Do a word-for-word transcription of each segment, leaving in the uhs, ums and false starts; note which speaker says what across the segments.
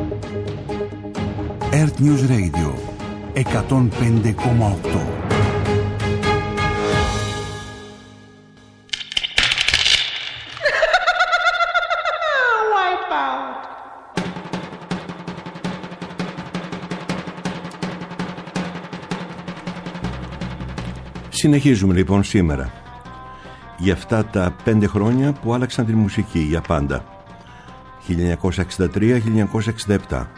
Speaker 1: Earth News Radio εκατόν πέντε κόμμα οκτώ.
Speaker 2: Συνεχίζουμε λοιπόν σήμερα για αυτά τα πέντε χρόνια που άλλαξαν τη μουσική για πάντα, χίλια εννιακόσια εξήντα τρία με χίλια εννιακόσια εξήντα επτά.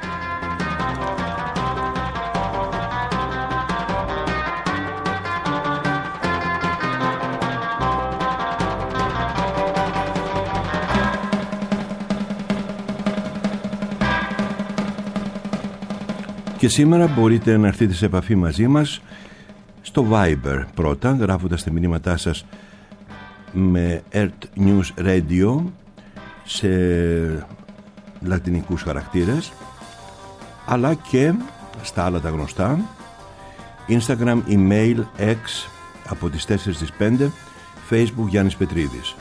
Speaker 2: Και σήμερα μπορείτε να έρθετε σε επαφή μαζί μας στο Viber πρώτα, γράφοντας τα μηνύματά σας με Earth News Radio σε λατινικούς χαρακτήρες, αλλά και στα άλλα τα γνωστά Instagram, email, X από τις τέσσερις στις πέντε, Facebook Γιάννης Πετρίδης.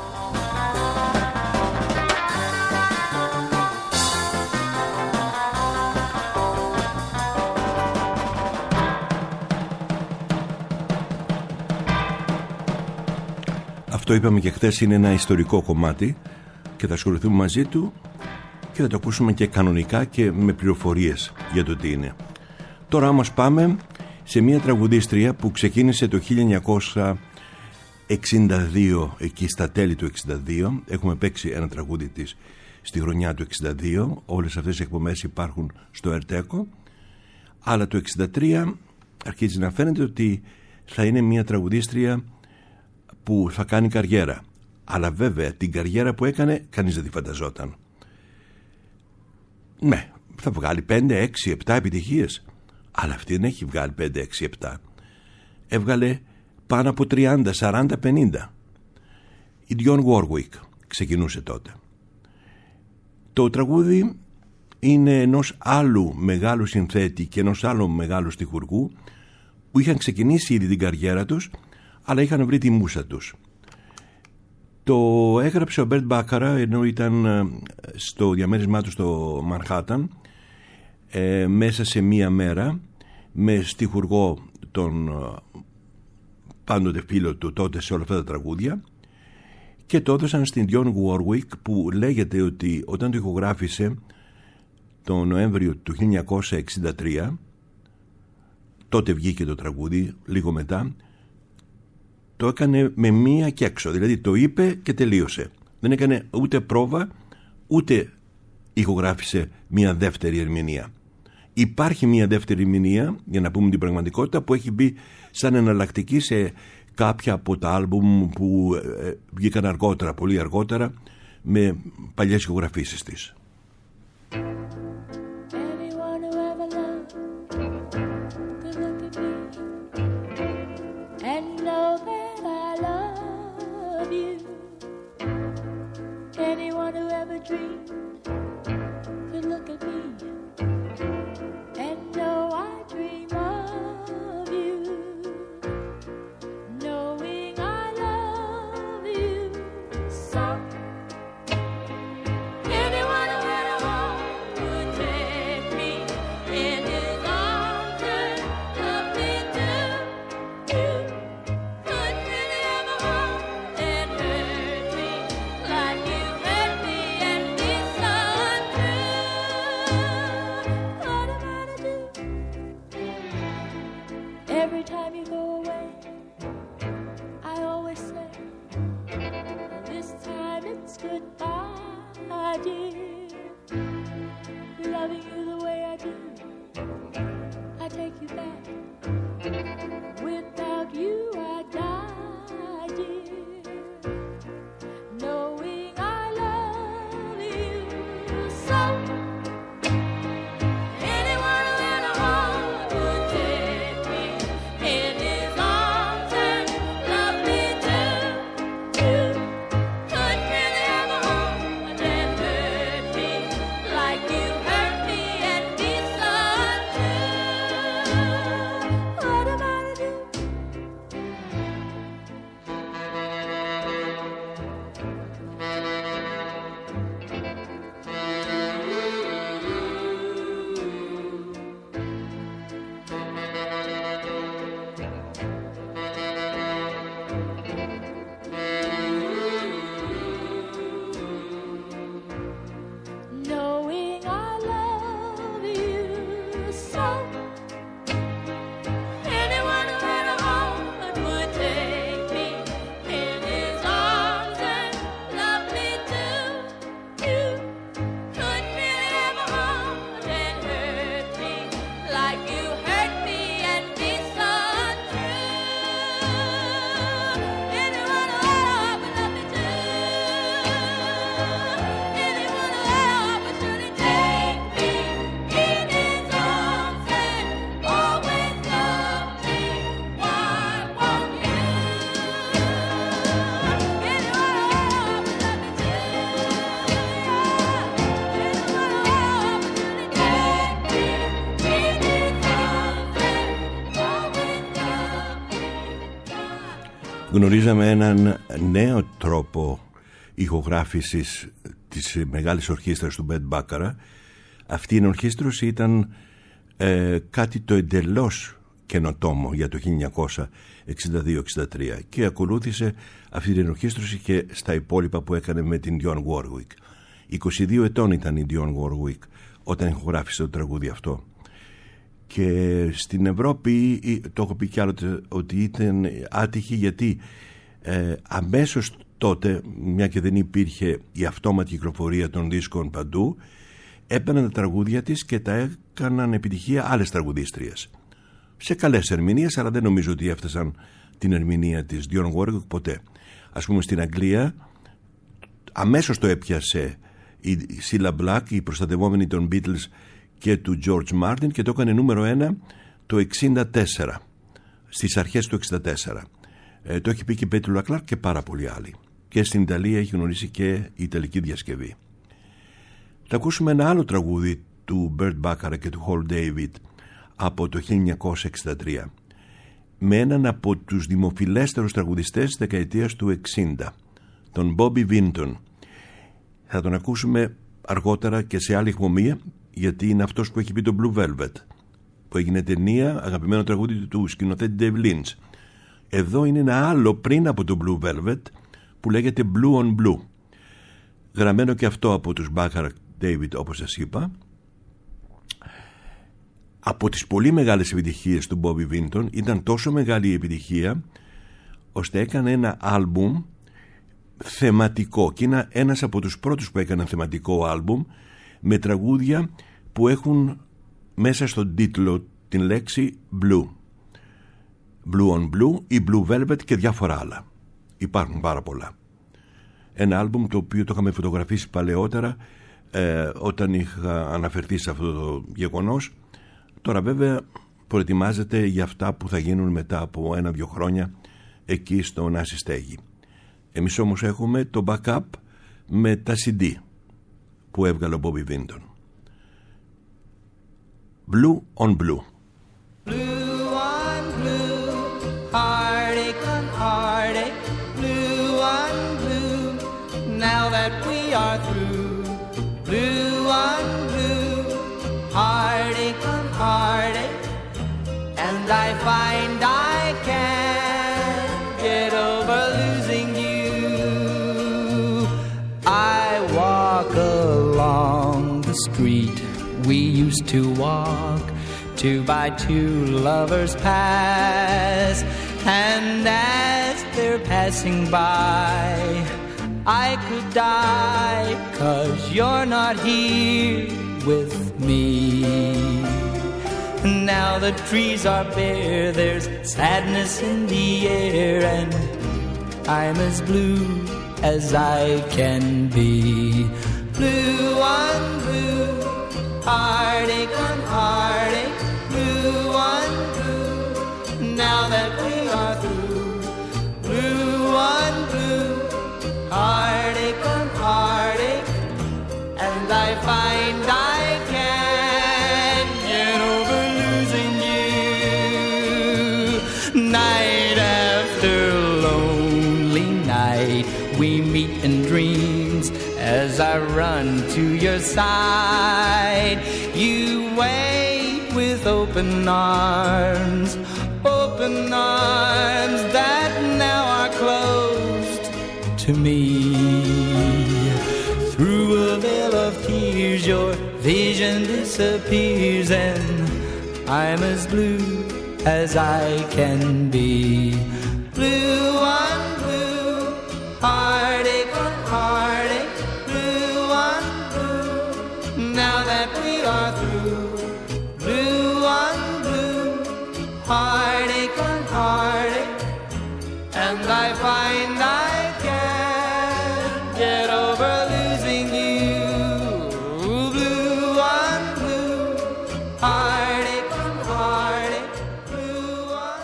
Speaker 2: Το είπαμε και χθες, είναι ένα ιστορικό κομμάτι και θα ασχοληθούμε μαζί του και θα το ακούσουμε και κανονικά και με πληροφορίες για το τι είναι. Τώρα όμως πάμε σε μια τραγουδίστρια που ξεκίνησε το χίλια εννιακόσια εξήντα δύο, εκεί στα τέλη του εξήντα δύο. Έχουμε παίξει ένα τραγούδι της στη χρονιά του εξήντα δύο, όλες αυτές οι εκπομπές υπάρχουν στο Ερτέκο, αλλά το εξήντα τρία αρχίζει να φαίνεται ότι θα είναι μια τραγουδίστρια που θα κάνει καριέρα. Αλλά βέβαια την καριέρα που έκανε κανείς δεν τη φανταζόταν. Ναι, θα βγάλει πέντε, έξι, επτά επιτυχίες, αλλά αυτή δεν έχει βγάλει πέντε, έξι, επτά. Έβγαλε πάνω από τριάντα, σαράντα, πενήντα. Η Dionne Warwick ξεκινούσε τότε. Το τραγούδι είναι ενός άλλου μεγάλου συνθέτη και ενός άλλου μεγάλου στιχουργού που είχαν ξεκινήσει ήδη την καριέρα τους, αλλά είχαν βρει τη μούσα τους. Το έγραψε ο Μπέρτ Μπάκαρα ενώ ήταν στο διαμέρισμά του στο Μανχάταν, ε, μέσα σε μία μέρα, με στιχουργό τον πάντοτε φίλο του τότε σε όλα αυτά τα τραγούδια, και το έδωσαν στην Dionne Warwick, που λέγεται ότι όταν το ηχογράφησε το Νοέμβριο του χίλια εννιακόσια εξήντα τρία, τότε βγήκε το τραγούδι, λίγο μετά, το έκανε με μία και έξω, δηλαδή το είπε και τελείωσε. Δεν έκανε ούτε πρόβα, ούτε ηχογράφησε μία δεύτερη ερμηνεία. Υπάρχει μία δεύτερη ερμηνεία, για να πούμε την πραγματικότητα, που έχει μπει σαν εναλλακτική σε κάποια από τα άλμπουμ που ε, βγήκαν αργότερα, πολύ αργότερα, με παλιές ηχογραφήσεις της.
Speaker 3: Anyone who ever dreamed could look at me and know I dream of you, knowing I love you so. Anyone who had a home would take me in his arms and love me too. You couldn't really have a home and hurt me like you. Every time you go away, I always say, this time it's goodbye, dear. Loving you the way I do, I take you back. Without you, I die, dear. Knowing I love you so. Like you hurt me and me so too.
Speaker 2: γνωρίζαμε έναν νέο τρόπο ηχογράφησης της μεγάλης ορχήστρας του Μπετ Μπάκαρα. Αυτή η ενορχήστρωση ήταν ε, κάτι το εντελώς καινοτόμο για το χίλια εννιακόσια εξήντα δύο εξήντα τρία και ακολούθησε αυτή την ενορχήστρωση και στα υπόλοιπα που έκανε με την Dionne Warwick. είκοσι δύο ετών ήταν η Dionne Warwick όταν ηχογράφησε το τραγούδι αυτό. Και στην Ευρώπη, το έχω πει κι άλλοτε, ότι ήταν άτυχη γιατί ε, αμέσως τότε, μια και δεν υπήρχε η αυτόματη κυκλοφορία των δίσκων παντού, έπαιρναν τα τραγούδια της και τα έκαναν επιτυχία άλλες τραγουδίστριες. Σε καλές ερμηνείες, αλλά δεν νομίζω ότι έφτασαν την ερμηνεία της Dionne Warwick ποτέ. Ας πούμε στην Αγγλία, αμέσως το έπιασε η Cilla Black, η προστατευόμενη των Beatles και του George Martin, και το έκανε νούμερο ένα το εξήντα τέσσερα, στις αρχές του εξήντα τέσσερα. Ε, το έχει πει και η Petula Clark και πάρα πολλοί άλλοι. Και στην Ιταλία έχει γνωρίσει και η Ιταλική διασκευή. Θα ακούσουμε ένα άλλο τραγούδι του Burt Bacharach και του Hall David από το χίλια εννιακόσια εξήντα τρία, με έναν από τους δημοφιλέστερους τραγουδιστές της δεκαετίας του εξήντα, τον Bobby Vinton. Θα τον ακούσουμε αργότερα και σε άλλη εκπομπή, γιατί είναι αυτός που έχει πει το Blue Velvet, που έγινε ταινία, αγαπημένο τραγούδι του σκηνοθέτη Dave Lynch. Εδώ είναι ένα άλλο πριν από το Blue Velvet που λέγεται Blue on Blue, γραμμένο και αυτό από τους Bacharach David, όπως σας είπα. Από τις πολύ μεγάλες επιτυχίες του Bobby Vinton, ήταν τόσο μεγάλη η επιτυχία ώστε έκανε ένα άλμπουμ θεματικό, και είναι ένας από τους πρώτους που έκαναν θεματικό άλμπουμ με τραγούδια που έχουν μέσα στον τίτλο την λέξη Blue, Blue on Blue ή Blue Velvet και διάφορα άλλα. Υπάρχουν πάρα πολλά. Ένα άλμπουμ το οποίο το είχαμε φωτογραφίσει παλαιότερα, ε, όταν είχα αναφερθεί σε αυτό το γεγονός. Τώρα βέβαια προετοιμάζεται για αυτά που θα γίνουν μετά από ένα-δυο χρόνια εκεί στο Νάση Στέγη. Εμείς όμως έχουμε το backup με τα σι ντι που έβγαλε ο Bobby Vinton. Blue on Blue.
Speaker 4: Blue on blue, heartache on heartache, blue on blue, now that we are through. Blue on blue, heartache on heartache, and I find I can't get over losing you. I walk along the street we used to walk, two by two lovers pass, and as they're passing by, I could die, 'cause you're not here with me. Now the trees are bare, there's sadness in the air, and I'm as blue as I can be. Blue on blue, heartache on heartache, blue on blue, now that we are through. Blue on blue, heartache on heartache, and I find I can't get over losing you. Night after lonely night, we meet in dreams as I run to your side. You wait with open arms, open arms that now are closed to me. Through a veil of tears, your vision disappears, and I'm as blue as I can be. Blue on blue, heartache on heartache, blue on blue, now that we are through. Blue on blue, heartache on heartache, and I find I can't get over losing you. Blue on blue, heartache on heartache, blue on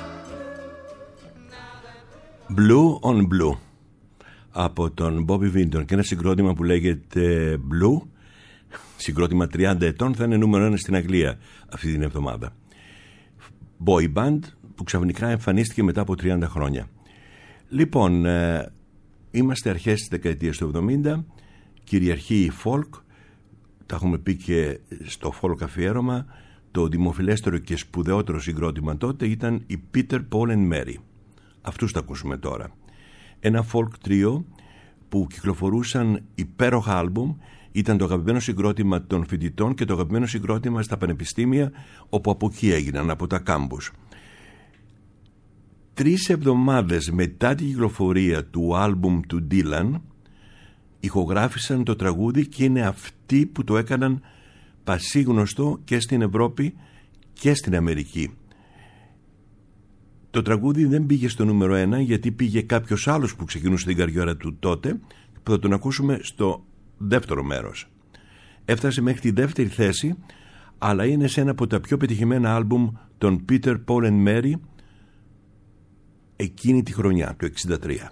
Speaker 4: blue.
Speaker 2: Blue on Blue από τον Bobby Vinton, και ένα συγκρότημα που λέγεται Blue, συγκρότημα τριάντα ετών, θα είναι νούμερο ένα στην Αγγλία αυτή την εβδομάδα. Boy band που ξαφνικά εμφανίστηκε μετά από τριάντα χρόνια. Λοιπόν, ε, είμαστε αρχές της δεκαετίας του εβδομήντα, κυριαρχεί η folk, τα έχουμε πει και στο folk αφιέρωμα. Το δημοφιλέστερο και σπουδαιότερο συγκρότημα τότε ήταν οι Peter, Paul and Mary. Αυτούς τα ακούσουμε τώρα. Ένα folk τρίο που κυκλοφορούσαν υπέροχα άλμπουμ, ήταν το αγαπημένο συγκρότημα των φοιτητών και το αγαπημένο συγκρότημα στα πανεπιστήμια, όπου από εκεί έγιναν, από τα κάμπους. Τρεις εβδομάδες μετά την κυκλοφορία του άλμπουμ του Dylan ηχογράφησαν το τραγούδι και είναι αυτοί που το έκαναν πασίγνωστο και στην Ευρώπη και στην Αμερική. Το τραγούδι δεν πήγε στο νούμερο ένα γιατί πήγε κάποιος άλλος που ξεκινούσε την καριέρα του τότε, που θα τον ακούσουμε στο δεύτερο μέρος. Έφτασε μέχρι τη δεύτερη θέση, αλλά είναι σε ένα από τα πιο πετυχημένα άλμπουμ των Peter, Paul and Mary εκείνη τη χρονιά, το εξήντα τρία.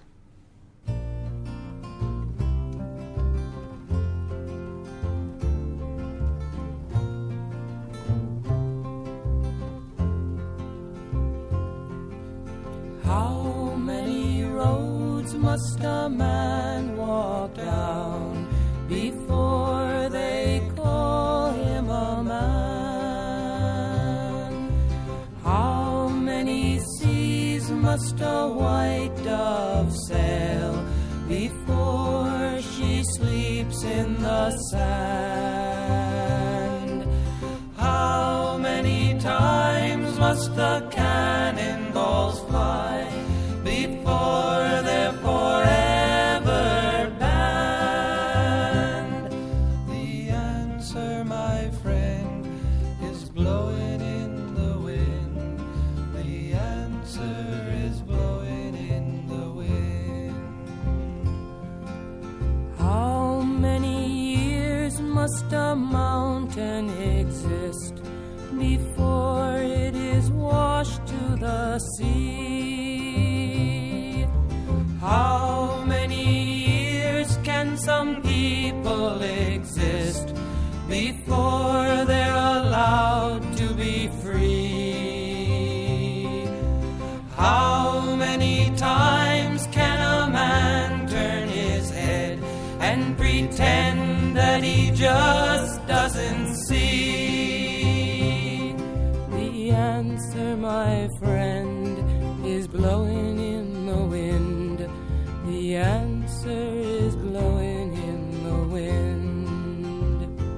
Speaker 5: How many roads must a man walk down before they call him a man? How many seas must a white dove sail before she sleeps in the sand? How many times must the cannonballs fly before they're forever banned? The answer, my friend, is blowing in the wind. The answer is blowing in the wind. How many years must a mountain exist before it is washed to the sea? How many years can some people exist before they're allowed to be free? How many times can a man turn his head and pretend that he just doesn't see? The answer, my friend, is blowing in the wind. The answer is blowing in the wind.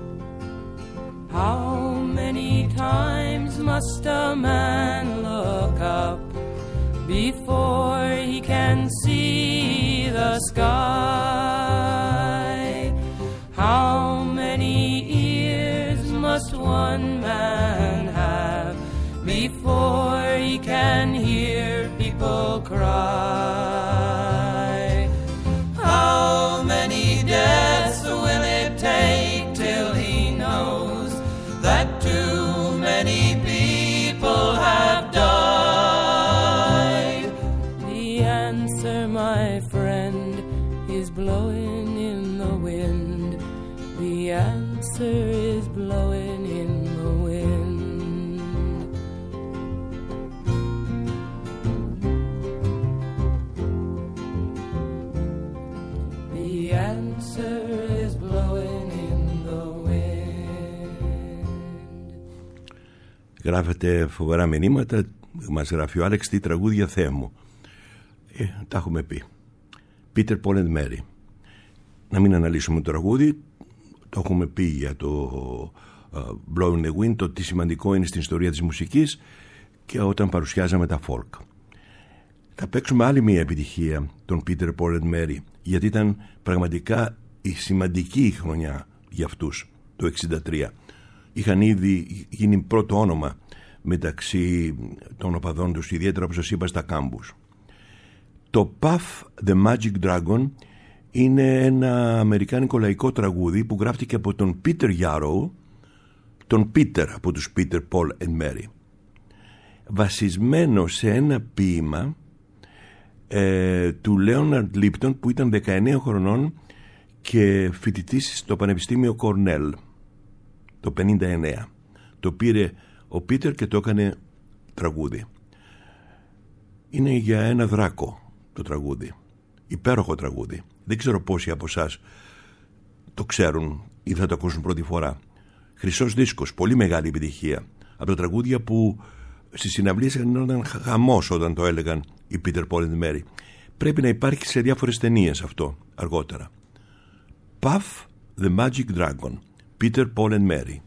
Speaker 5: How many times must a man look up before he can see the sky? How many ears must one man have before he can hear people cry? How many deaths will it take till he knows that too many people have died? The answer, my friend, is blowing in the wind. The answer is blowing in the wind. The answer is blowing in the wind.
Speaker 2: Γράφετε φοβερά μηνύματα. Μας γράφει ο Άλεξ, τι τραγούδια Θεέ μου. ε, Τα έχουμε πει. Peter, Paul and Mary. Να μην αναλύσουμε το τραγούδι. Το έχουμε πει για το uh, Blowing the Wind, το τι σημαντικό είναι στην ιστορία της μουσικής και όταν παρουσιάζαμε τα folk. Θα παίξουμε άλλη μια επιτυχία των Peter, Paul and Mary, γιατί ήταν πραγματικά η σημαντική χρονιά για αυτούς το εξήντα τρία. Είχαν ήδη γίνει πρώτο όνομα μεταξύ των οπαδών τους, ιδιαίτερα όπως σας είπα στα κάμπους. Το Puff the Magic Dragon είναι ένα αμερικάνικο λαϊκό τραγούδι που γράφτηκε από τον Peter Yarrow, τον Peter από τους Peter, Paul and Mary, βασισμένο σε ένα ποίημα ε, του Leonard Lipton, που ήταν δεκαεννέα χρονών και φοιτητής στο Πανεπιστήμιο Κορνέλ το πενήντα εννέα. Το πήρε ο Peter και το έκανε τραγούδι. Είναι για ένα δράκο το τραγούδι. Υπέροχο τραγούδι. Δεν ξέρω πόσοι από εσάς το ξέρουν ή θα το ακούσουν πρώτη φορά. Χρυσός δίσκος, πολύ μεγάλη επιτυχία. Από τα τραγούδια που στις συναυλίες ήταν χαμός όταν το έλεγαν οι Peter, Paul and Mary. Πρέπει να υπάρχει σε διάφορες ταινίες αυτό αργότερα. Puff the Magic Dragon, Peter, Paul and Mary.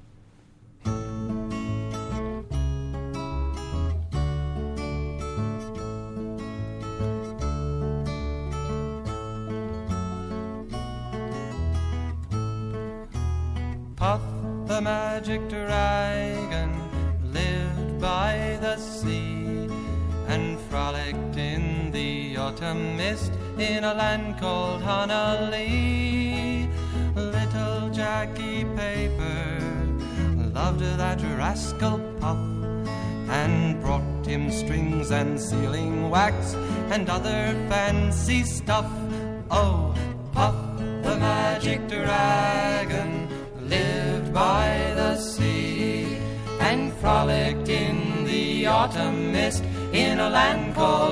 Speaker 5: Puff the magic dragon lived by the sea and frolicked in the autumn mist in a land called Honolulu. Little Jackie Paper loved that rascal Puff and brought him strings and sealing wax and other fancy stuff. Oh, Puff the magic dragon lived by the sea and frolicked in the autumn mist in a land called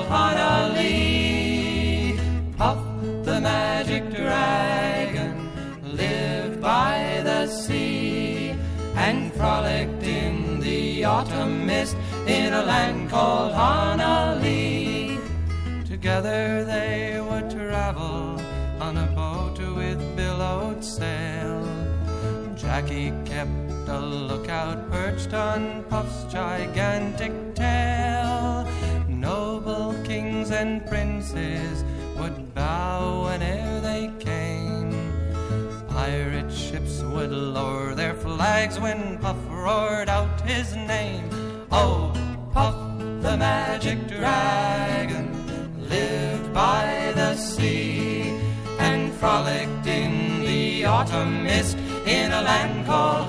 Speaker 5: Honolulu. Puff the magic dragon lived by the sea and frolicked in the autumn mist in a land called Honolulu. Together they would travel on a boat with billowed sail. Jackie kept a lookout perched on Puff's gigantic tail. Noble kings and princes would bow whene'er they came. Pirate ships would lower their flags when Puff roared out his name. Oh, Puff the magic dragon lived by the sea and frolicked in the autumn mist in a land called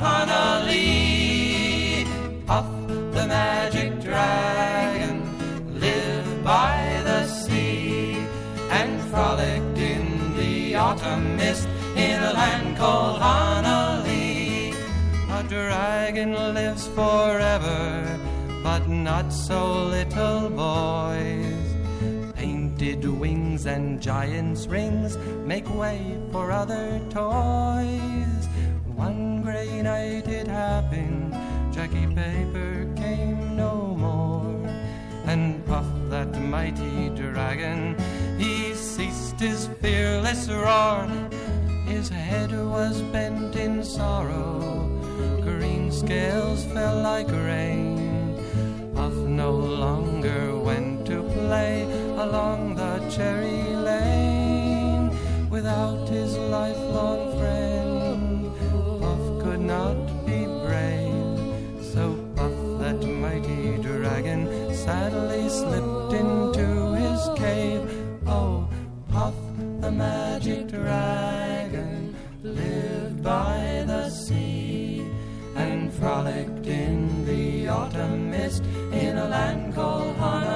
Speaker 5: Honolulu. Puff the magic dragon lived by the sea and frolicked in the autumn mist in a land called Honolulu. A dragon lives forever, but not so little boys. Painted wings and giant's rings make way for other toys. One grey night it happened, Jackie Paper came no more. And Puff, that mighty dragon, he ceased his fearless roar. His head was bent in sorrow, green scales fell like rain. Puff no longer went to play along the cherry lane. Without his lifelong friend, Puff could not be brave. So Puff, that mighty dragon, sadly slipped into his cave. Oh, Puff the magic dragon lived by the sea and frolicked in the autumn mist in a land called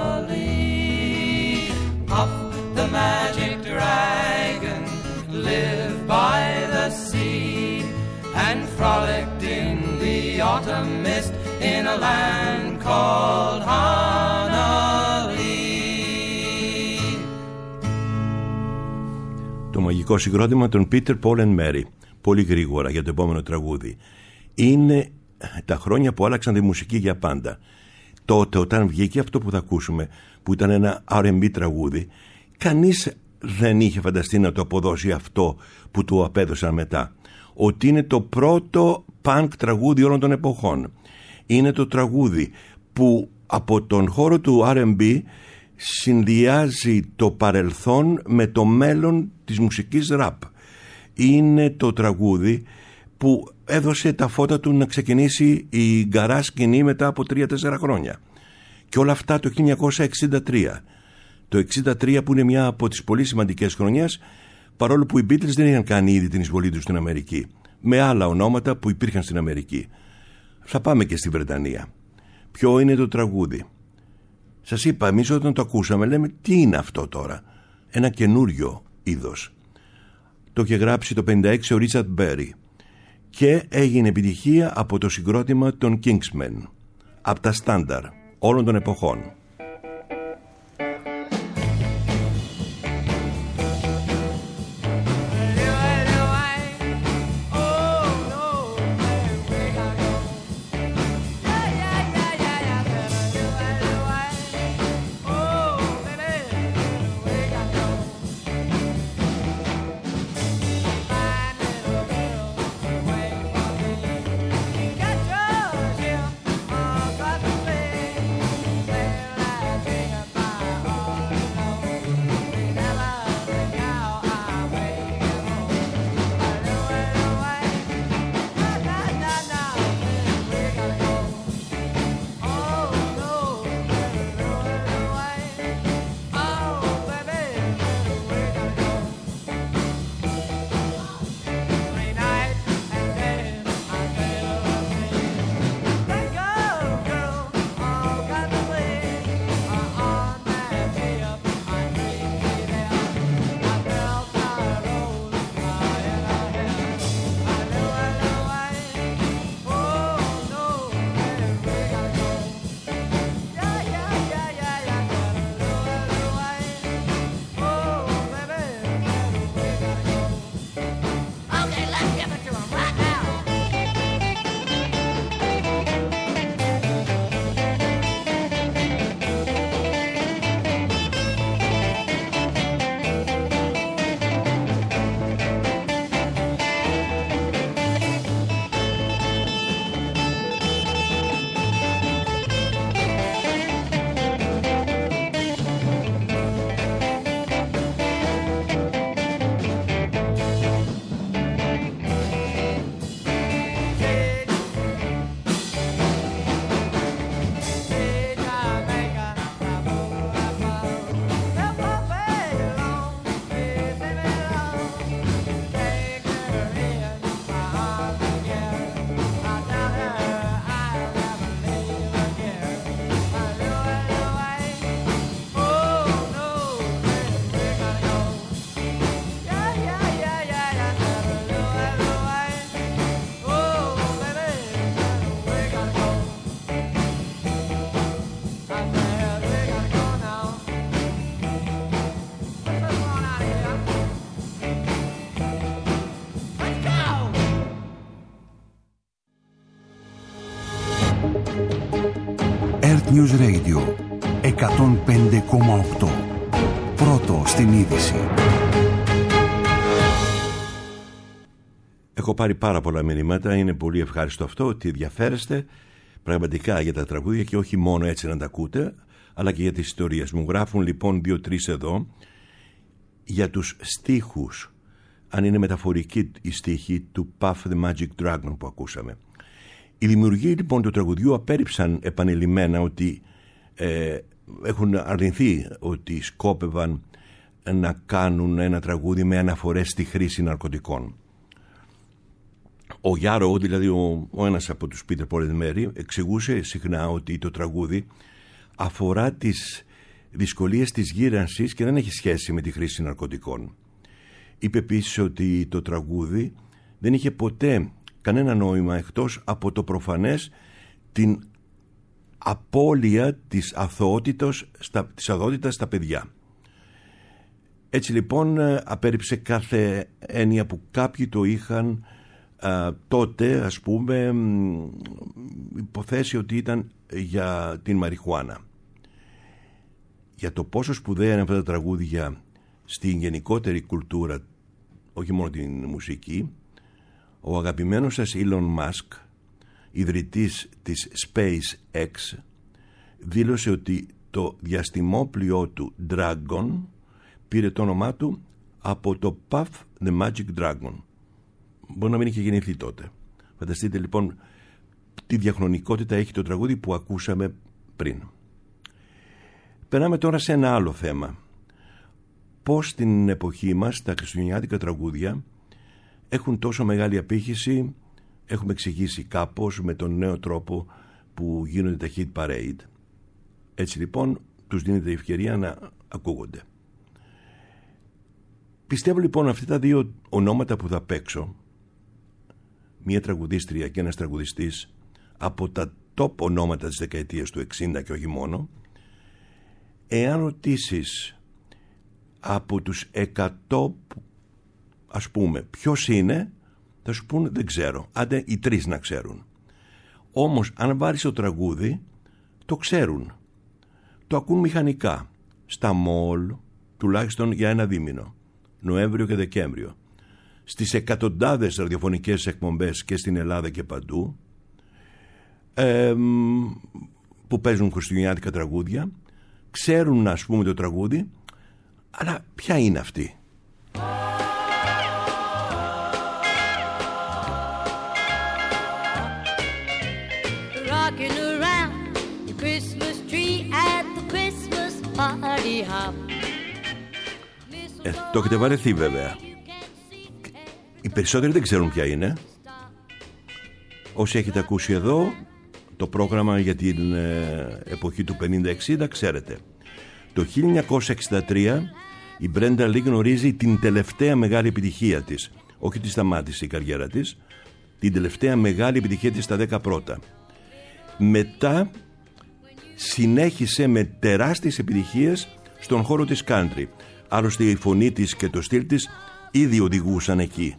Speaker 5: Honolulu. Puff the magic dragon lived by the sea and frolicked in the autumn mist in a land called Honolulu.
Speaker 2: Το μαγικό συγκρότημα των Peter, Paul and Mary. Πολύ γρήγορα για το επόμενο τραγούδι. Είναι τα χρόνια που άλλαξαν τη μουσική για πάντα. Τότε όταν βγήκε αυτό που θα ακούσουμε, που ήταν ένα αρ εντ μπι τραγούδι, κανείς δεν είχε φανταστεί να το αποδώσει αυτό που του απέδωσαν μετά. Ότι είναι το πρώτο punk τραγούδι όλων των εποχών. Είναι το τραγούδι που από τον χώρο του αρ εντ μπι συνδυάζει το παρελθόν με το μέλλον της μουσικής rap. Είναι το τραγούδι που έδωσε τα φώτα του να ξεκινήσει η γκαράζ σκηνή μετά από τρία τέσσερα χρόνια. Και όλα αυτά το χίλια εννιακόσια εξήντα τρία. Το εξήντα τρία που είναι μια από τις πολύ σημαντικές χρονιές, παρόλο που οι Beatles δεν είχαν κάνει ήδη την εισβολή τους στην Αμερική, με άλλα ονόματα που υπήρχαν στην Αμερική. Θα πάμε και στη Βρετανία. Ποιο είναι το τραγούδι? Σας είπα, εμείς όταν το ακούσαμε λέμε τι είναι αυτό τώρα? Ένα καινούριο είδος. Το είχε γράψει το πενήντα έξι ο Ρίτσαρντ Μπέρι και έγινε επιτυχία από το συγκρότημα των Kingsmen, από τα στάνταρ όλων των εποχών.
Speaker 1: News Radio εκατόν πέντε κόμμα οκτώ. Πρώτο στην είδηση.
Speaker 2: Έχω πάρει πάρα πολλά μηνύματα. Είναι πολύ ευχάριστο αυτό ότι ενδιαφέρεστε πραγματικά για τα τραγούδια και όχι μόνο έτσι να τα ακούτε, αλλά και για τις ιστορίες. Μου γράφουν λοιπόν δύο-τρεις εδώ για τους στίχους, αν είναι μεταφορική η στίχη του Puff the Magic Dragon που ακούσαμε. Οι δημιουργοί λοιπόν του τραγουδιού απέρριψαν επανειλημμένα ότι ε, έχουν αρνηθεί ότι σκόπευαν να κάνουν ένα τραγούδι με αναφορές στη χρήση ναρκωτικών. Ο Γιάρο, δηλαδή ο, ο ένας από τους Peter Paul and Mary, εξηγούσε συχνά ότι το τραγούδι αφορά τις δυσκολίες της γύρανσης και δεν έχει σχέση με τη χρήση ναρκωτικών. Είπε επίσης ότι το τραγούδι δεν είχε ποτέ κανένα νόημα εκτός από το προφανές την απώλεια της αθωότητας στα, της αθωότητας στα παιδιά. Έτσι λοιπόν απέρριψε κάθε έννοια που κάποιοι το είχαν α, τότε, ας πούμε, υποθέσει ότι ήταν για την μαριχουάνα. Για το πόσο σπουδαία είναι αυτά τα τραγούδια στην γενικότερη κουλτούρα, όχι μόνο την μουσική, ο αγαπημένος σας Elon Musk, ιδρυτής της SpaceX, δήλωσε ότι το διαστημόπλοιό του Dragon πήρε το όνομά του από το Puff the Magic Dragon. Μπορεί να μην είχε γεννηθεί τότε. Φανταστείτε λοιπόν τι διαχρονικότητα έχει το τραγούδι που ακούσαμε πριν. Περνάμε τώρα σε ένα άλλο θέμα. Πώς στην εποχή μας τα χριστουγεννιάτικα τραγούδια έχουν τόσο μεγάλη απήχηση, έχουμε εξηγήσει κάπως με τον νέο τρόπο που γίνονται τα hit parade. Έτσι λοιπόν τους δίνεται η ευκαιρία να ακούγονται. Πιστεύω λοιπόν αυτά τα δύο ονόματα που θα παίξω, μία τραγουδίστρια και ένας τραγουδιστής από τα top ονόματα της δεκαετίας του εξήντα και όχι μόνο, εάν ρωτήσεις από τους εκατό, ας πούμε, ποιος είναι, θα σου πούνε δεν ξέρω, άντε οι τρεις να ξέρουν. Όμως αν βάλεις το τραγούδι το ξέρουν, το ακούν μηχανικά στα μολ τουλάχιστον για ένα δίμηνο, Νοέμβριο και Δεκέμβριο, στις εκατοντάδες ραδιοφωνικές εκπομπές και στην Ελλάδα και παντού, ε, που παίζουν χριστουγεννιάτικα τραγούδια, ξέρουν ας πούμε το τραγούδι, αλλά ποια είναι αυτή?
Speaker 3: Rocking around the Christmas tree at the Christmas party hop.
Speaker 2: Ε, το έχετε βαρεθεί βέβαια. Οι περισσότεροι δεν ξέρουν ποια είναι. Όσοι έχετε ακούσει εδώ το πρόγραμμα για την ε, εποχή του πενήντα εξήντα, ξέρετε. Το χίλια εννιακόσια εξήντα τρία η Brenda Lee γνωρίζει την τελευταία μεγάλη επιτυχία της. Όχι ότι σταμάτησε η καριέρα της, την τελευταία μεγάλη επιτυχία της στα δέκα πρώτα. Μετά συνέχισε με τεράστιες επιτυχίες στον χώρο της country. Άλλωστε η φωνή της και το στυλ της ήδη οδηγούσαν εκεί.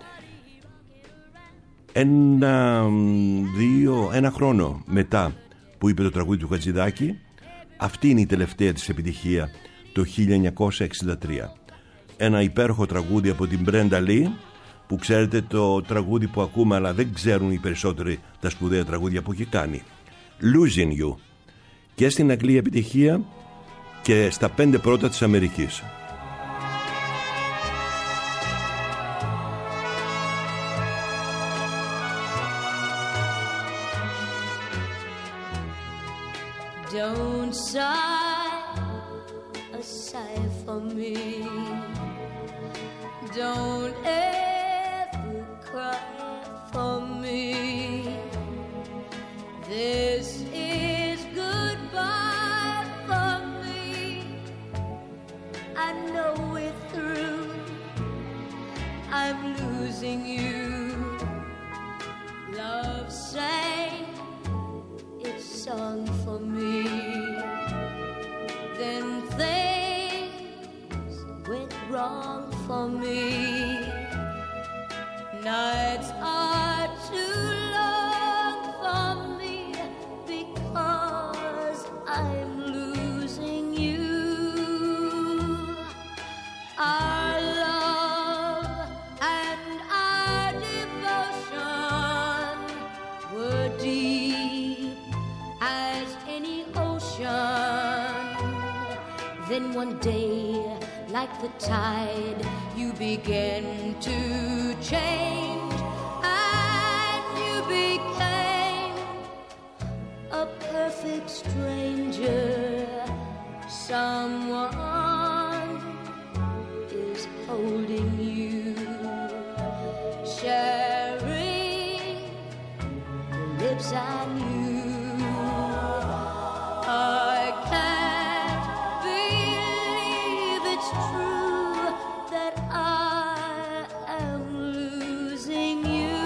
Speaker 2: Ένα, δύο, ένα χρόνο μετά που είπε το τραγούδι του Χατζηδάκη, αυτή είναι η τελευταία της επιτυχία, το χίλια εννιακόσια εξήντα τρία. Ένα υπέροχο τραγούδι από την Brenda Lee, που ξέρετε το τραγούδι που ακούμε αλλά δεν ξέρουν οι περισσότεροι τα σπουδαία τραγούδια που έχει κάνει. Losing You. Και στην Αγγλία επιτυχία και στα πέντε πρώτα της Αμερικής.
Speaker 3: Don't sigh a sigh for me. Don't ever cry for me. This is goodbye for me. I know we're through. I'm losing you. Love sang its song for me. Then things went wrong for me. Nights are too long for me because Then one day, like the tide, you begin to change, and you became a perfect stranger. Someone is holding you, sharing the lips I knew. I can't believe it's true that I am losing you.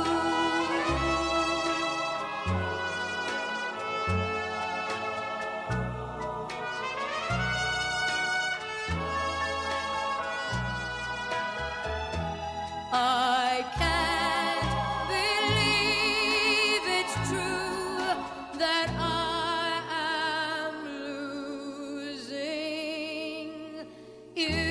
Speaker 3: I can't believe it's true that I am losing you.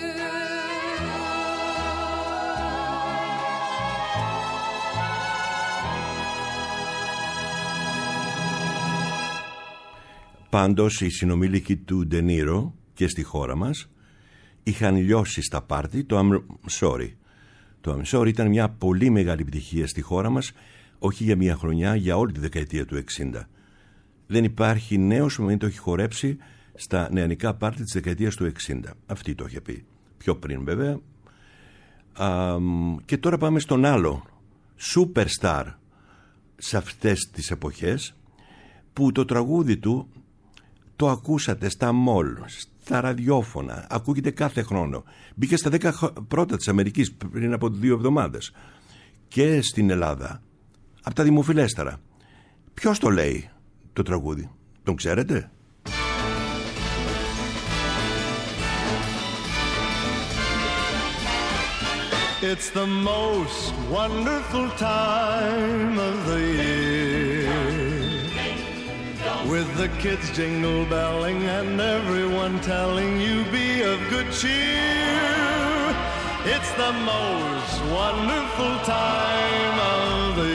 Speaker 2: Πάντως οι συνομήλικοι του Ντενίρο και στη χώρα μας είχαν λιώσει στα πάρτι το I'm Sorry. Το I'm Sorry ήταν μια πολύ μεγάλη επιτυχία στη χώρα μας, όχι για μια χρονιά, για όλη τη δεκαετία του εξήντα. Δεν υπάρχει νέος που μην το έχει χορέψει στα νεανικά πάρτι της δεκαετίας του εξήντα. Αυτή το είχε πει. Πιο πριν βέβαια. Α, και τώρα πάμε στον άλλο superstar σε αυτές τις εποχές, που το τραγούδι του το ακούσατε στα μολ, στα ραδιόφωνα, ακούγεται κάθε χρόνο. Μπήκε στα δέκα πρώτα της Αμερικής πριν από δύο εβδομάδες. Και στην Ελλάδα, από τα δημοφιλέστερα. Ποιος το λέει το τραγούδι, τον ξέρετε?
Speaker 6: It's the most wonderful time of the year, with the kids jingle belling and everyone telling you be of good cheer. It's the most wonderful time of the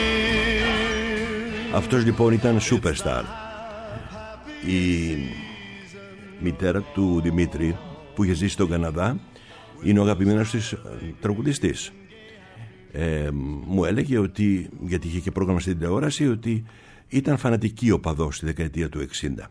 Speaker 6: year.
Speaker 2: Αυτός λοιπόν ήταν superstar. Η μητέρα του Δημήτρη, που είχε ζήσει στον Καναδά, είναι ο αγαπημένος της τραγουδιστής. Ε, μου έλεγε ότι, γιατί είχε και πρόγραμμα στην τηλεόραση, ότι ήταν φανατική οπαδός στη δεκαετία του εξήντα.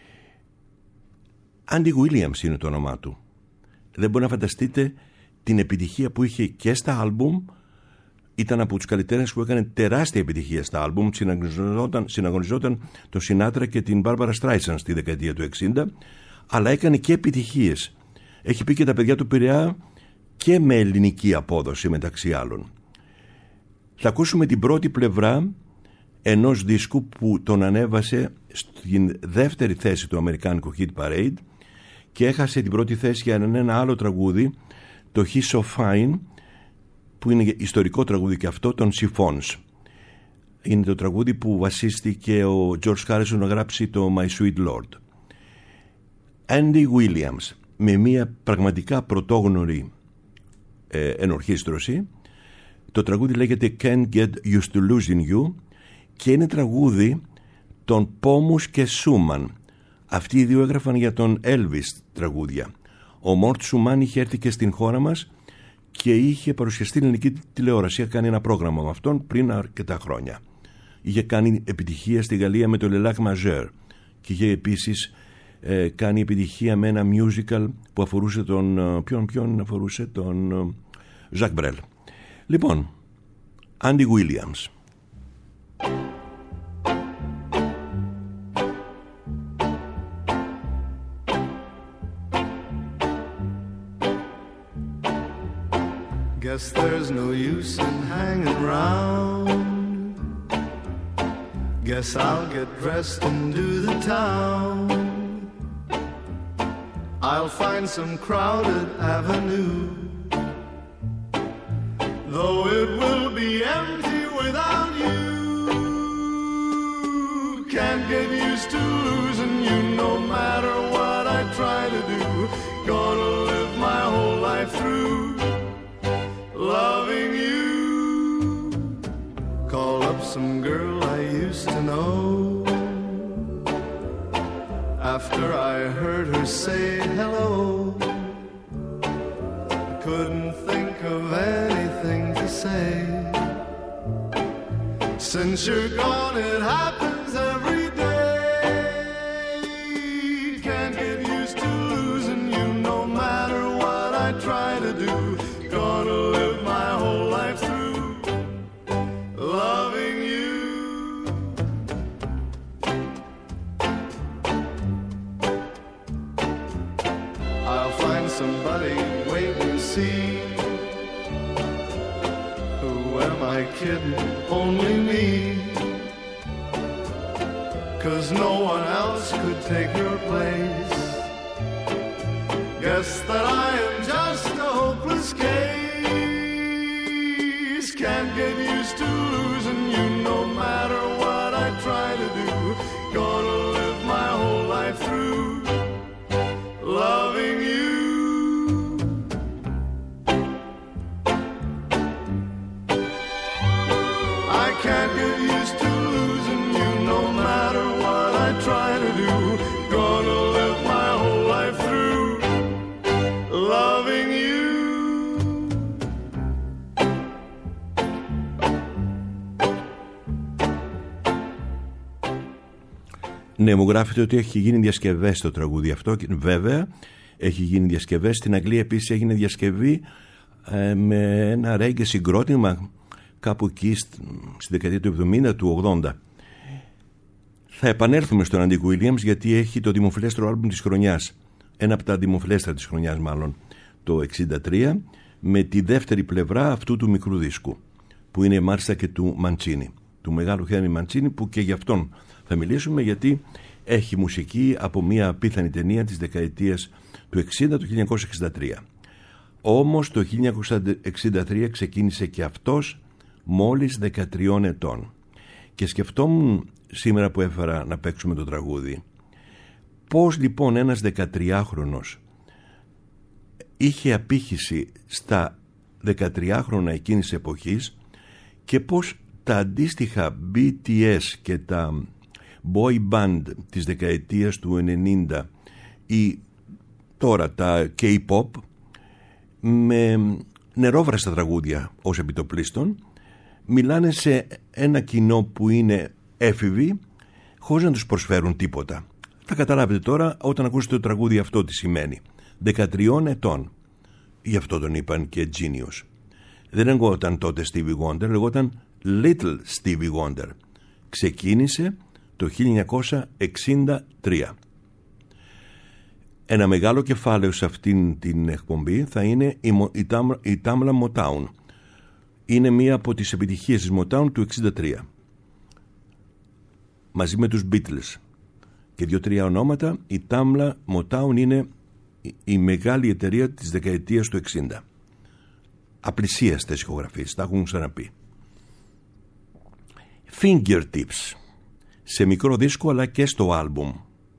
Speaker 2: Άντι Γουίλιαμς είναι το όνομά του. Δεν μπορεί να φανταστείτε την επιτυχία που είχε και στα άλμπουμ. Ήταν από τους καλλιτέχνες που έκανε τεράστια επιτυχία στα άλμπουμ. Συναγωνιζόταν, συναγωνιζόταν το Σινάτρα και την Μπάρμπαρα Στράισαν στη δεκαετία του εξήντα, αλλά έκανε και επιτυχίες. Έχει πει και τα παιδιά του Πειραιά και με ελληνική απόδοση, μεταξύ άλλων. Θα ακούσουμε την πρώτη πλευρά ενός δίσκου που τον ανέβασε στην δεύτερη θέση του αμερικάνικου Hit Parade και έχασε την πρώτη θέση για ένα άλλο τραγούδι, το He's So Fine, που είναι ιστορικό τραγούδι και αυτό, των Chiffons. Είναι το τραγούδι που βασίστηκε ο George Harrison να γράψει το My Sweet Lord. Andy Williams, με μια πραγματικά πρωτόγνωρη ε, ενορχήστρωση. Το τραγούδι λέγεται Can't Get Used to Losing You και είναι τραγούδι των Πόμους και Σούμαν. Αυτοί οι δύο έγραφαν για τον Elvis τραγούδια. Ο Μόρτ Σούμαν είχε έρθει και στην χώρα μας και είχε παρουσιαστεί στην ελληνική τηλεόραση. Είχε κάνει ένα πρόγραμμα με αυτόν πριν αρκετά χρόνια. Είχε κάνει επιτυχία στη Γαλλία με το Le Lac Majeur και είχε επίσης ε, κάνει επιτυχία με ένα musical που αφορούσε τον ποιον, ποιον αφορούσε τον Jacques Brel. Λοιπόν, Andy Williams.
Speaker 6: Guess there's no use in hanging round. Guess I'll get dressed and do the town. I'll find some crowded avenue, though it will be empty without you. Can't get used to losing you no matter what I try to do. Gonna live my whole life through loving you. Call up some girl I used to know, After I heard her say hello, I couldn't think of anything to say. Since you're gone, it happens every day. Can't get used to losing you no matter what I try to do. Gonna live my whole life through loving you. I'll find somebody, wait and see. Who am I kidding? Only me. 'Cause no one else could take your place. Guess that I am just a hopeless case. Can't get used to losing you no matter what I try to do. Gonna live my whole life through loving you. I can't get used to losing you no matter what I try to do. Gonna live my whole life through loving you.
Speaker 2: Ναι, μου γράφετε ότι έχει γίνει διασκευές στο τραγούδι αυτό. Βέβαια, έχει γίνει διασκευές. Στην Αγγλία επίσης έγινε διασκευή ε, με ένα ρέγγε συγκρότημα κάπου εκεί στη δεκαετία του εβδομήντα, του ογδόντα. Θα επανέλθουμε στον Andy Williams γιατί έχει το δημοφιλέστερο άλμπουμ της χρονιάς. Ένα από τα δημοφιλέστερα της χρονιάς μάλλον, το εξήντα τρία, με τη δεύτερη πλευρά αυτού του μικρού δίσκου, που είναι μάλιστα και του Μαντσίνη, του μεγάλου Χένρι Μαντσίνη, που και γι' αυτόν θα μιλήσουμε, γιατί έχει μουσική από μια απίθανη ταινία της δεκαετίας του εξήντα, το χίλια εννιακόσια εξήντα τρία. Όμως το χίλια εννιακόσια εξήντα τρία ξεκίνησε και αυτός μόλις δεκατριών ετών. Και σκεφτόμουν σήμερα που έφερα να παίξουμε το τραγούδι, πώς λοιπόν ένας δεκατριάχρονος είχε απήχηση στα δεκατριάχρονα εκείνης εποχής και πώς τα αντίστοιχα μπι τι ες και τα boy band της δεκαετίας του ενενήντα ή τώρα τα K-pop με νερόβραστα τραγούδια ως επιτοπλίστων μιλάνε σε ένα κοινό που είναι έφηβοι χωρίς να τους προσφέρουν τίποτα. Θα καταλάβετε τώρα όταν ακούσετε το τραγούδι αυτό τι σημαίνει. δεκατριών ετών. Γι' αυτό τον είπαν και genius. Δεν λεγόταν τότε Stevie Wonder, λεγόταν Little Stevie Wonder. Ξεκίνησε το χίλια εννιακόσια εξήντα τρία. Ένα μεγάλο κεφάλαιο σε αυτήν την εκπομπή θα είναι η, η, Tamla, η Tamla Motown. Είναι μία από τις επιτυχίες της Motown του εξήντα τρία. Μαζί με τους Beatles και δύο-τρία ονόματα, η Tamla Motown είναι η, η μεγάλη εταιρεία της δεκαετίας του εξήντα. Απλησίαστες ηχογραφίες, τα έχουν ξαναπεί. Fingertips, σε μικρό δίσκο αλλά και στο άλμπουμ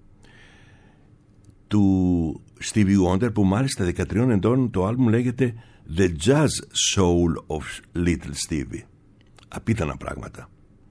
Speaker 2: του Stevie Wonder, που μάλιστα δεκατριών ετών το άλμπουμ λέγεται The Jazz Soul of Little Stevie. Απίθανα πράγματα.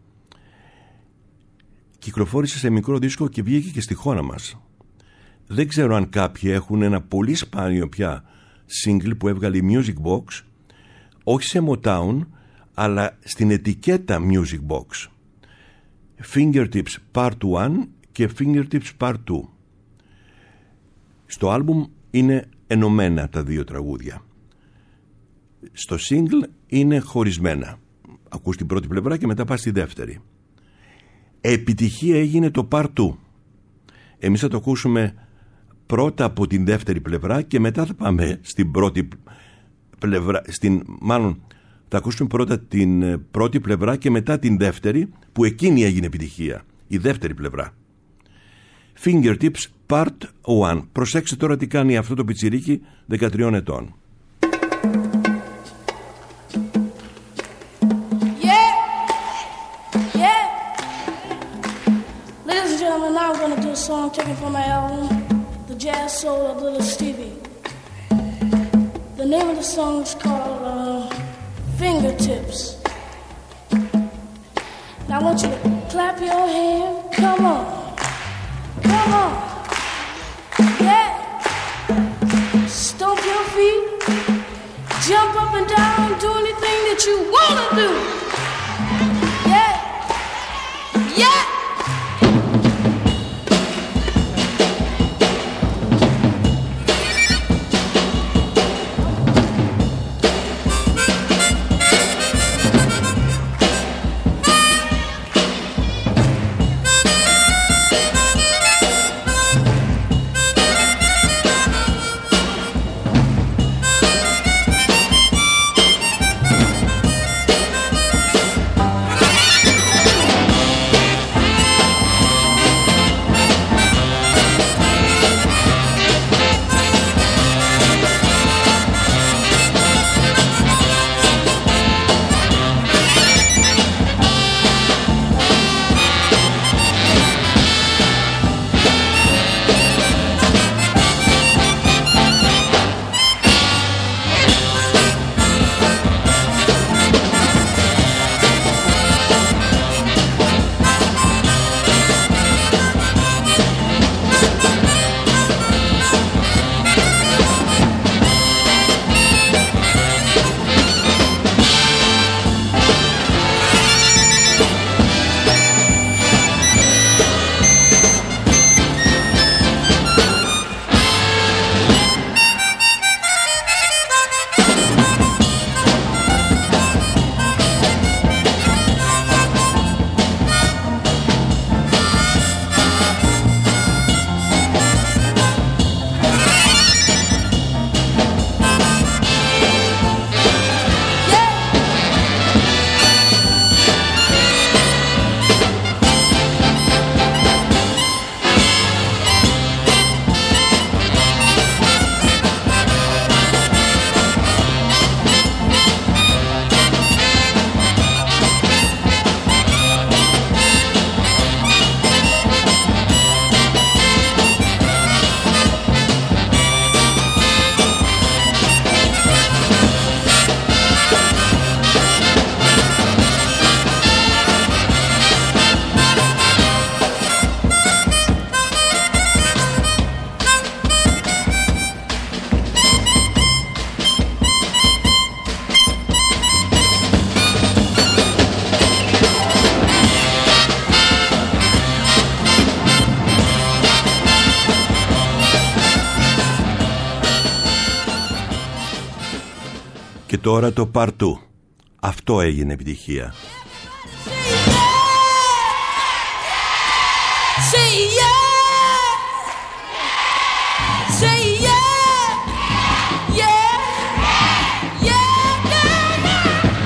Speaker 2: Κυκλοφόρησε σε μικρό δίσκο και βγήκε και στη χώρα μας. Δεν ξέρω αν κάποιοι έχουν ένα πολύ σπάνιο πια single που έβγαλε η Music Box, όχι σε Motown αλλά στην ετικέτα Music Box. Fingertips Part ένα και Fingertips Part δύο. Στο άλμπουμ είναι ενωμένα τα δύο τραγούδια. Στο single είναι χωρισμένα. Ακούς την πρώτη πλευρά και μετά πας στη δεύτερη. Επιτυχία έγινε το Part δύο. Εμείς θα το ακούσουμε πρώτα από την δεύτερη πλευρά και μετά θα πάμε στην πρώτη πλευρά, στην, μάλλον θα ακούσουμε πρώτα την πρώτη πλευρά και μετά την δεύτερη, που εκείνη έγινε επιτυχία, η δεύτερη πλευρά. Fingertips Part ένα. Προσέξτε τώρα τι κάνει αυτό το πιτσιρίκι δεκατριών ετών.
Speaker 3: Now I'm gonna do a song taken from my album, The Jazz Soul of Little Stevie. The name of the song is called uh, Fingertips. Now I want you to clap your hands. Come on, come on. and down, do anything that you wanna do. Yeah, yeah.
Speaker 2: Και τώρα το παρτού. Αυτό έγινε επιτυχία.
Speaker 3: Say yeah, say yeah, yeah, yeah, yeah, yeah.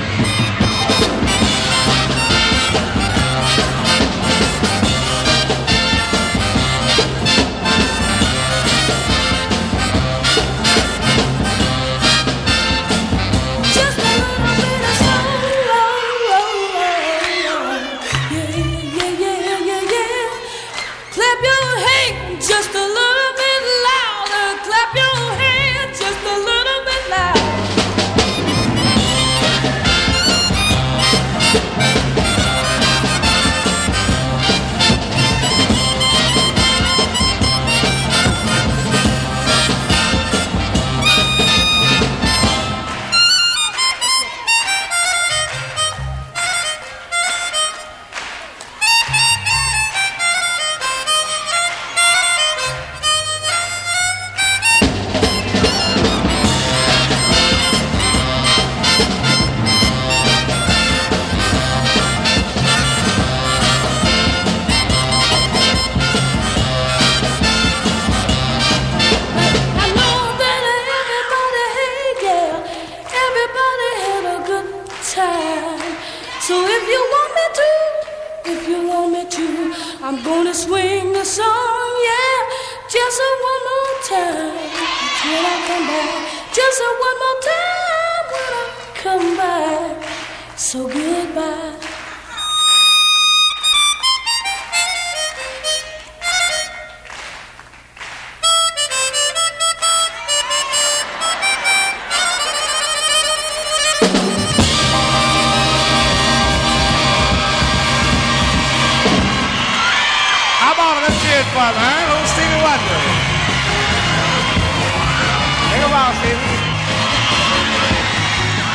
Speaker 3: Just a little bit of soul, yeah, yeah, yeah, yeah, yeah. Clap your hands just a little bit louder. Clap your hands just a little bit louder. I know that everybody, yeah, everybody had a good time. So if you want me to, if you want me to, I'm gonna swing the song, yeah, just a one more time when I come back. Just a one more time when I come back. So goodbye.
Speaker 7: How about it? Let's cheer it for him, huh? Old Stevie Wonder. Think about it, Stevie.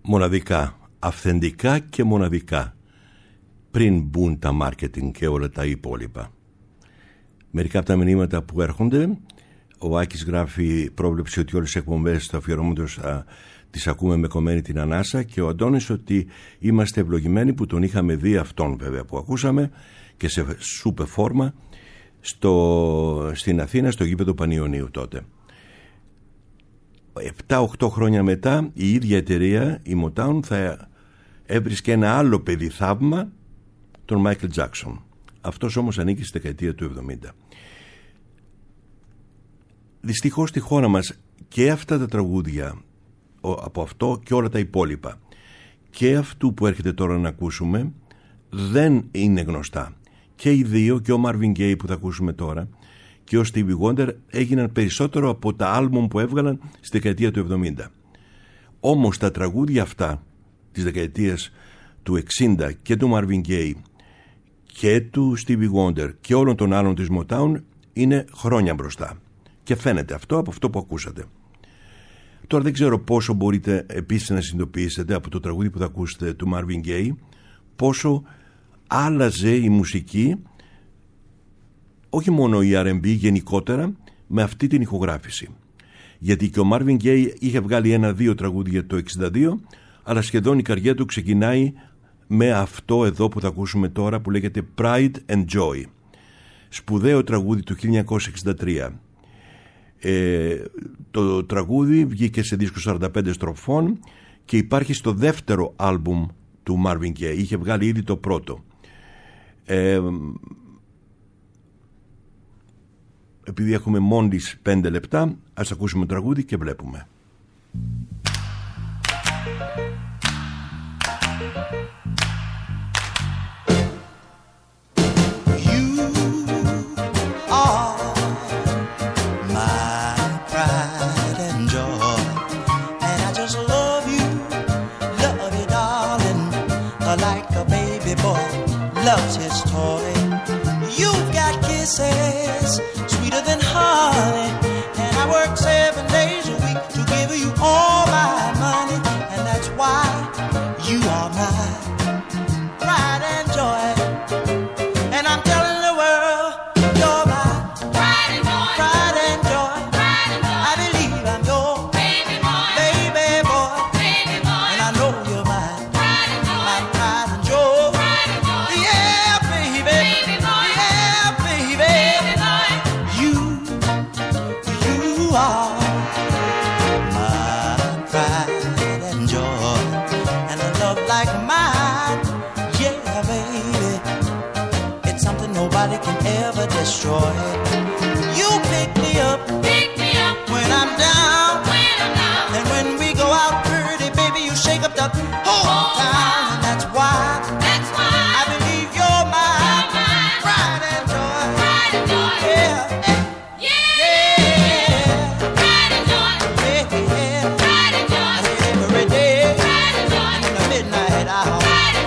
Speaker 2: μοναδικά, αυθεντικά και μοναδικά, πριν μπουν τα marketing και όλα τα υπόλοιπα. Μερικά από τα μηνύματα που έρχονται, ο Άκης γράφει πρόβλεψη ότι όλες τις εκπομπές του αφιερώματος τις ακούμε με κομμένη την ανάσα, και ο Αντώνης ότι είμαστε ευλογημένοι που τον είχαμε δει, αυτόν βέβαια που ακούσαμε, και σε σούπε φόρμα στο, στην Αθήνα, στο γήπεδο Πανιωνίου τότε. επτά οκτώ χρόνια μετά η ίδια εταιρεία, η Motown, θα έβρισκε ένα άλλο παιδί θαύμα, τον Μάικλ Τζάκσον. Αυτός όμως ανήκει στη δεκαετία του εβδομήντα. Δυστυχώς στη χώρα μας και αυτά τα τραγούδια, από αυτό και όλα τα υπόλοιπα, και αυτού που έρχεται τώρα να ακούσουμε, δεν είναι γνωστά. Και οι δύο, και ο Marvin Gaye που θα ακούσουμε τώρα και ο Stevie Wonder, έγιναν περισσότερο από τα άλμπουμ που έβγαλαν στη δεκαετία του εβδομήντα. Όμως τα τραγούδια αυτά της δεκαετίας του εξήντα και του Marvin Gaye και του Stevie Wonder και όλων των άλλων της Motown είναι χρόνια μπροστά, και φαίνεται αυτό από αυτό που ακούσατε. Τώρα δεν ξέρω πόσο μπορείτε επίσης να συνειδητοποιήσετε από το τραγούδι που θα ακούσετε του Marvin Gaye πόσο άλλαζε η μουσική, όχι μόνο η αρ εν μπι, γενικότερα με αυτή την ηχογράφηση. Γιατί και ο Marvin Gaye είχε βγάλει ένα-δύο τραγούδια το εξήντα δύο, αλλά σχεδόν η καριέρα του ξεκινάει με αυτό εδώ που θα ακούσουμε τώρα, που λέγεται Pride and Joy. Σπουδαίο τραγούδι του χίλια εννιακόσια εξήντα τρία. Ε, το τραγούδι βγήκε σε δίσκο σαράντα πέντε στροφών και υπάρχει στο δεύτερο άλμπουμ του Marvin Gaye. Είχε βγάλει ήδη το πρώτο. Ε, επειδή έχουμε μόλις πέντε λεπτά, ας ακούσουμε το τραγούδι και βλέπουμε.
Speaker 8: Loves his toy. You've got kisses sweeter than honey, and I work seven days a week to give you all my money, and that's why you are my pride and joy. And I'm telling the world you're my pride and joy, pride and joy, pride and joy. I believe I'm your baby boy, baby boy, baby boy, and I know you're mine, pride and joy, my pride and joy. Nobody can ever destroy. You pick me up, pick me up when I'm down, when I'm down. And when we go out pretty, baby, you shake up the whole, whole town. And that's why, that's why I believe you're mine, you're mine. Pride and joy, pride and joy. Yeah, yeah, yeah. Pride and joy, yeah, yeah. Pride and joy. Every day, pride and joy. And in the midnight hour.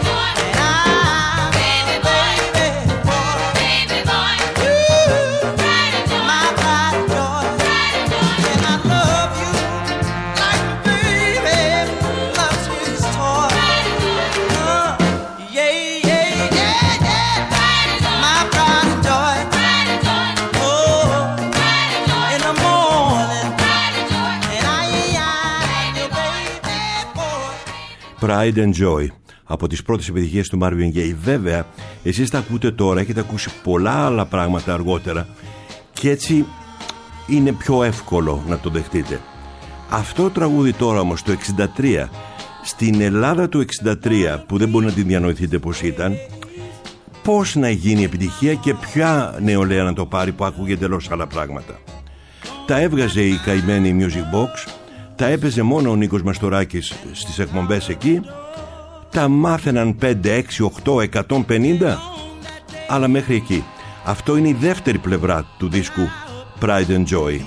Speaker 2: Pride and Joy, από τις πρώτες επιτυχίες του Marvin Gaye. Βέβαια, εσείς τα ακούτε τώρα, έχετε ακούσει πολλά άλλα πράγματα αργότερα και έτσι είναι πιο εύκολο να το δεχτείτε. Αυτό το τραγούδι τώρα όμως το εξήντα τρία, στην Ελλάδα του εξήντα τρία, που δεν μπορεί να την διανοηθείτε πως ήταν, πώς να γίνει επιτυχία και ποια νεολαία να το πάρει που άκουγε εντελώς άλλα πράγματα. Τα έβγαζε η καημένη Music Box, τα έπαιζε μόνο ο Νίκος Μαστοράκης στις εκπομπές εκεί, τα μάθαιναν πέντε, έξι, οκτώ, εκατόν πενήντα, αλλά μέχρι εκεί. Αυτό είναι η δεύτερη πλευρά του δίσκου Pride and Joy.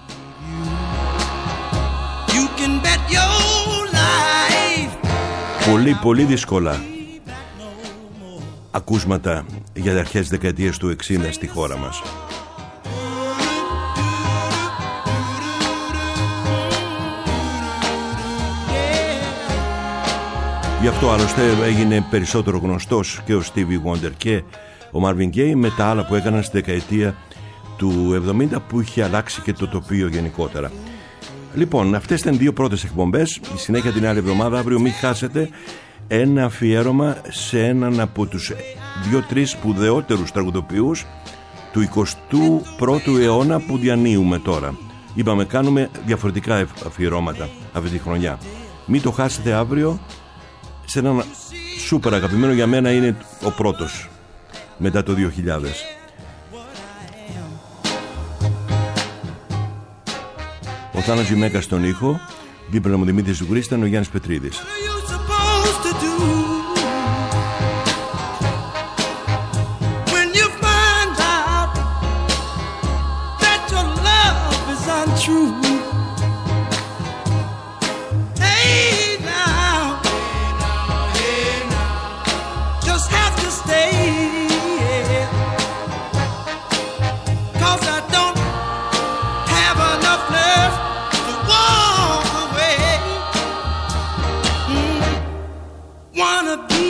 Speaker 2: Πολύ πολύ δύσκολα ακούσματα για τις αρχές δεκαετίες του εξήντα στη χώρα μας. Γι' αυτό άλλωστε έγινε περισσότερο γνωστός και ο Stevie Wonder και ο Marvin Gaye με τα άλλα που έκαναν στη δεκαετία του εβδομήντα, που είχε αλλάξει και το τοπίο γενικότερα. Λοιπόν, αυτές ήταν δύο πρώτες εκπομπές. Η συνέχεια την άλλη εβδομάδα. Αύριο μην χάσετε ένα αφιέρωμα σε έναν από τους δύο-τρεις σπουδαιότερους τραγουδοποιούς του εικοστού πρώτου αιώνα που διανύουμε τώρα. Είπαμε, κάνουμε διαφορετικά αφιερώματα αυτή τη χρονιά. Μην το χάσετε αύριο. Σε έναν σούπερ αγαπημένο, για μένα είναι ο πρώτος μετά το δύο χιλιάδες. Ο Θάνος Γημέκας στον ήχο, δίπλα μου Δημήτρης Ζουγκρής, ήταν ο Γιάννης Πετρίδης.
Speaker 8: Wanna be